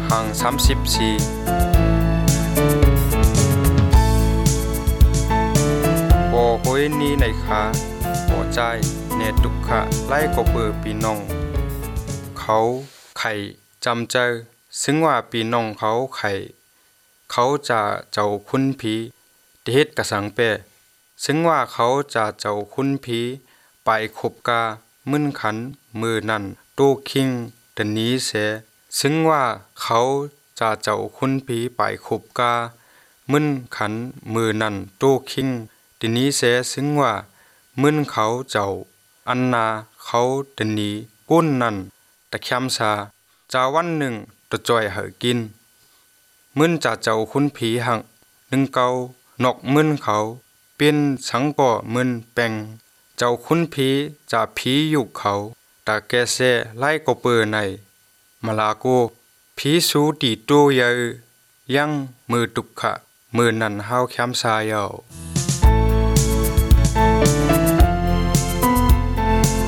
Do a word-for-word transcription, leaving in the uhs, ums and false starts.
หังสามสิบสี่โอโหยนี้ในขาหัวใจเนตุขะไล่ก็เปือปีน้องเขาไข่จำเจอซึ่งว่าปีน้องเขาไข่เขาจะเจ้าคุณผีเฮ็ดกระสังเปซึ่งว่าเขาจะเจ้าคุณผีไปขบกามึนขันมือนั่นตู้คิงเดนี้เสซึ่งว่าเขาจะเจ้าคุณผีไปขบกามึนขันมือนั่นตู้คิงเดนี้เสซึ่งว่ามึนเขาเจ้าอันนาเขาเดนี้กุ้นนั่นตะแคมซาจาวันหนึ่งตะจอยเหอกินมึนจะเจ้าคุณผีหังนึงเกานกมึนเขาเป็นสังก่อมึนแปงเจ้าคุณผีจะผีอยู่เขาตาแกเสไล่ก็เปือในมาลาโกผีสูตีโตเยยังมือตุกขะมือนันห้าวแคมซายาว